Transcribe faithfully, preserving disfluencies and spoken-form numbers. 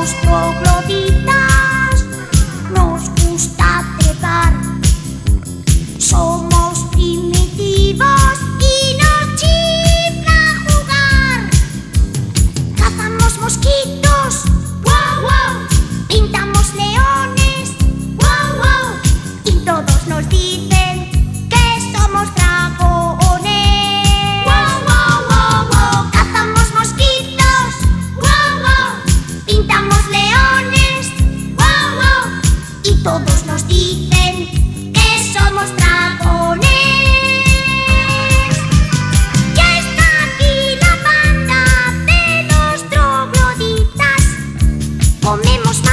trogloditas, nos gusta trepar. Somos primitivos y nos chifla jugar. Cazamos mosquitos, wow, wow. Pintamos leones, wow, wow. Y todos nos dicen que somos dragones. Wow, wow, wow, wow. Cazamos mosquitos, wow, wow. Pintamos leones, wow, wow. Y todos nos dicen que somos dragones. Ya está aquí la banda de los trogloditas. Comemos